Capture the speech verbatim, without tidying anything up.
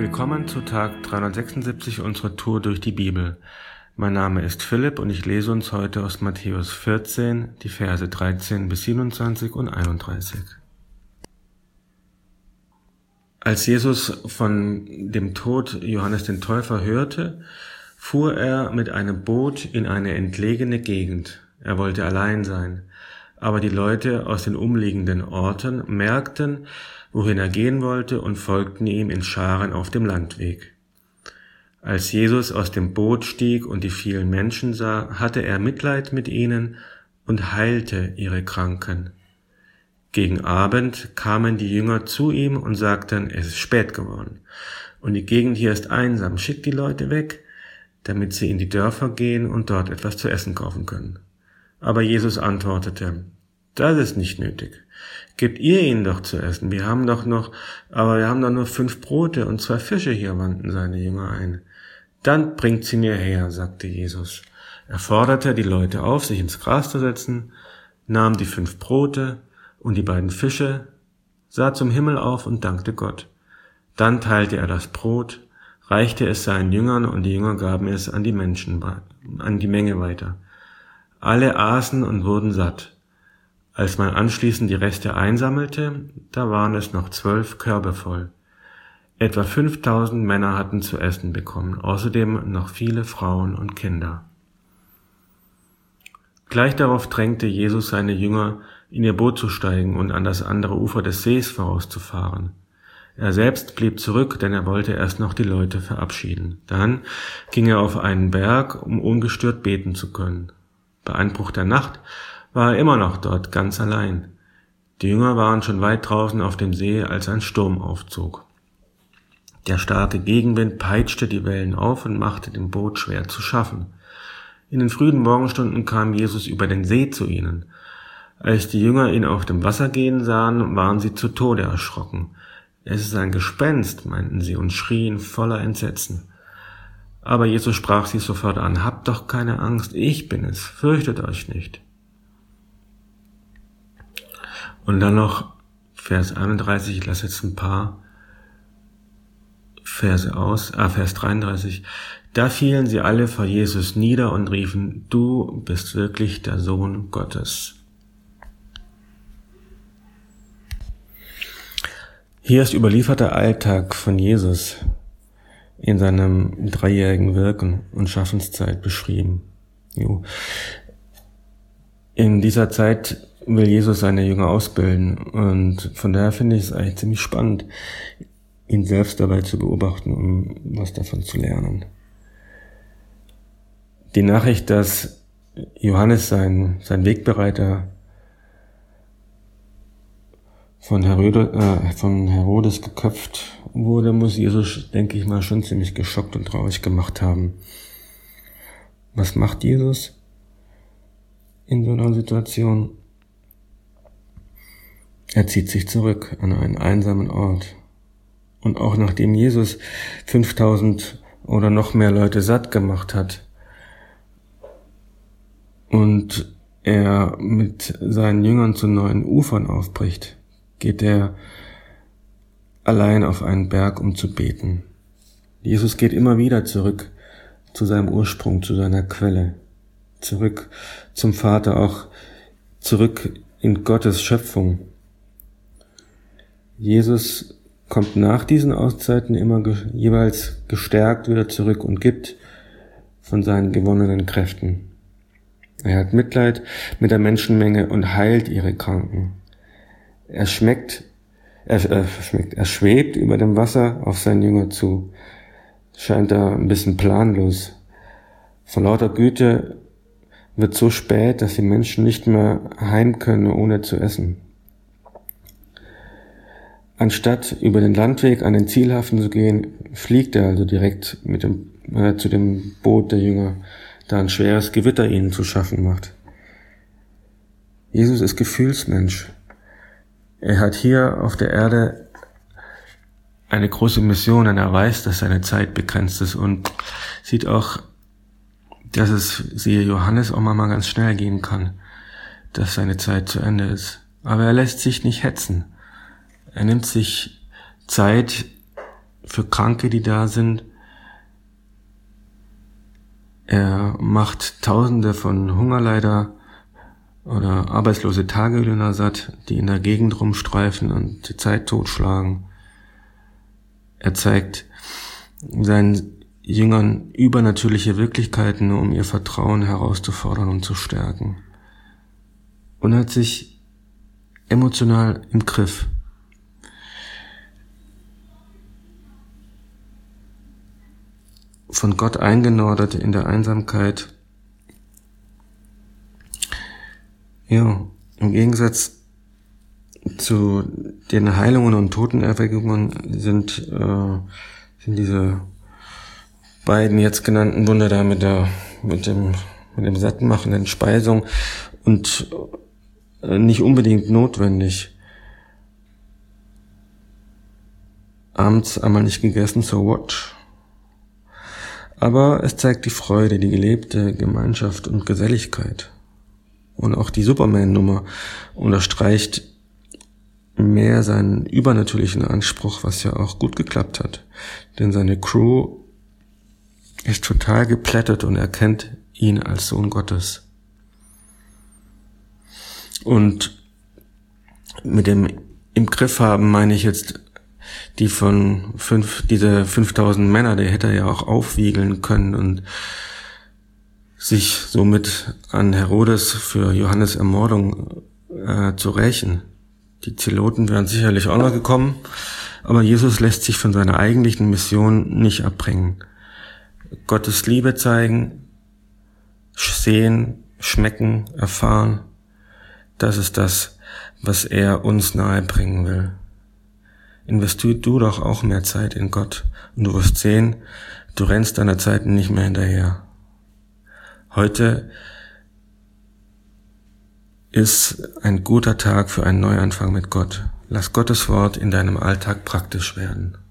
Willkommen zu Tag dreihundertsechsundsiebzig unserer Tour durch die Bibel. Mein Name ist Philipp und ich lese uns heute aus Matthäus vierzehn, die Verse dreizehn bis siebenundzwanzig und einunddreißig. Als Jesus von dem Tod Johannes den Täufer hörte, fuhr er mit einem Boot in eine entlegene Gegend. Er wollte allein sein, aber die Leute aus den umliegenden Orten merkten, wohin er gehen wollte, und folgten ihm in Scharen auf dem Landweg. Als Jesus aus dem Boot stieg und die vielen Menschen sah, hatte er Mitleid mit ihnen und heilte ihre Kranken. Gegen Abend kamen die Jünger zu ihm und sagten, es ist spät geworden und die Gegend hier ist einsam, schickt die Leute weg, damit sie in die Dörfer gehen und dort etwas zu essen kaufen können. Aber Jesus antwortete, das ist nicht nötig. Gebt ihr ihnen doch zu essen. Wir haben doch noch, aber wir haben doch nur fünf Brote und zwei Fische hier, wandten seine Jünger ein. Dann bringt sie mir her, sagte Jesus. Er forderte die Leute auf, sich ins Gras zu setzen, nahm die fünf Brote und die beiden Fische, sah zum Himmel auf und dankte Gott. Dann teilte er das Brot, reichte es seinen Jüngern und die Jünger gaben es an die Menschen, an die Menge weiter. Alle aßen und wurden satt. Als man anschließend die Reste einsammelte, da waren es noch zwölf Körbe voll. Etwa fünftausend Männer hatten zu essen bekommen, außerdem noch viele Frauen und Kinder. Gleich darauf drängte Jesus seine Jünger, in ihr Boot zu steigen und an das andere Ufer des Sees vorauszufahren. Er selbst blieb zurück, denn er wollte erst noch die Leute verabschieden. Dann ging er auf einen Berg, um ungestört beten zu können. Bei Einbruch der Nacht war er immer noch dort, ganz allein. Die Jünger waren schon weit draußen auf dem See, als ein Sturm aufzog. Der starke Gegenwind peitschte die Wellen auf und machte dem Boot schwer zu schaffen. In den frühen Morgenstunden kam Jesus über den See zu ihnen. Als die Jünger ihn auf dem Wasser gehen sahen, waren sie zu Tode erschrocken. Es ist ein Gespenst, meinten sie und schrien voller Entsetzen. Aber Jesus sprach sie sofort an, habt doch keine Angst, ich bin es, fürchtet euch nicht. Und dann noch Vers einunddreißig, ich lasse jetzt ein paar Verse aus, ah, Vers dreiunddreißig. Da fielen sie alle vor Jesus nieder und riefen, du bist wirklich der Sohn Gottes. Hier ist überlieferter Alltag von Jesus in seinem dreijährigen Wirken und Schaffenszeit beschrieben. Jo. In dieser Zeit will Jesus seine Jünger ausbilden und von daher finde ich es eigentlich ziemlich spannend, ihn selbst dabei zu beobachten, um was davon zu lernen. Die Nachricht, dass Johannes, sein, sein Wegbereiter, von, Herode, äh, von Herodes geköpft wurde, muss Jesus, denke ich mal, schon ziemlich geschockt und traurig gemacht haben. Was macht Jesus in so einer Situation? Er zieht sich zurück an einen einsamen Ort. Und auch nachdem Jesus fünftausend oder noch mehr Leute satt gemacht hat und er mit seinen Jüngern zu neuen Ufern aufbricht, geht er allein auf einen Berg, um zu beten. Jesus geht immer wieder zurück zu seinem Ursprung, zu seiner Quelle, zurück zum Vater, auch zurück in Gottes Schöpfung. Jesus kommt nach diesen Auszeiten immer ge- jeweils gestärkt wieder zurück und gibt von seinen gewonnenen Kräften. Er hat Mitleid mit der Menschenmenge und heilt ihre Kranken. Er schmeckt, er, er schmeckt, er schwebt über dem Wasser auf seinen Jünger zu. Scheint da ein bisschen planlos. Vor lauter Güte wird so spät, dass die Menschen nicht mehr heim können, ohne zu essen. Anstatt über den Landweg an den Zielhafen zu gehen, fliegt er also direkt mit dem, äh, zu dem Boot der Jünger, da ein schweres Gewitter ihnen zu schaffen macht. Jesus ist Gefühlsmensch. Er hat hier auf der Erde eine große Mission und er weiß, dass seine Zeit begrenzt ist und sieht auch, dass es, siehe Johannes, auch mal ganz schnell gehen kann, dass seine Zeit zu Ende ist. Aber er lässt sich nicht hetzen. Er nimmt sich Zeit für Kranke, die da sind. Er macht Tausende von Hungerleider oder arbeitslose Tagelöhner satt, die in der Gegend rumstreifen und die Zeit totschlagen. Er zeigt seinen Jüngern übernatürliche Wirklichkeiten, um ihr Vertrauen herauszufordern und zu stärken. Und hat sich emotional im Griff. Von Gott eingenordet in der Einsamkeit. Ja, im Gegensatz zu den Heilungen und Totenerweckungen sind, äh, sind diese beiden jetzt genannten Wunder da mit der, mit dem, mit dem sattmachenden Speisung und äh, nicht unbedingt notwendig. Abends einmal nicht gegessen, so what? Aber es zeigt die Freude, die gelebte Gemeinschaft und Geselligkeit. Und auch die Superman-Nummer unterstreicht mehr seinen übernatürlichen Anspruch, was ja auch gut geklappt hat. Denn seine Crew ist total geplättet und erkennt ihn als Sohn Gottes. Und mit dem im Griff haben meine ich jetzt die von fünf, diese fünftausend Männer, die hätte er ja auch aufwiegeln können und sich somit an Herodes für Johannes Ermordung äh, zu rächen. Die Zeloten wären sicherlich auch noch gekommen, aber Jesus lässt sich von seiner eigentlichen Mission nicht abbringen. Gottes Liebe zeigen, sehen, schmecken, erfahren, das ist das, was er uns nahebringen will. Investier du doch auch mehr Zeit in Gott und du wirst sehen, du rennst deiner Zeit nicht mehr hinterher. Heute ist ein guter Tag für einen Neuanfang mit Gott. Lass Gottes Wort in deinem Alltag praktisch werden.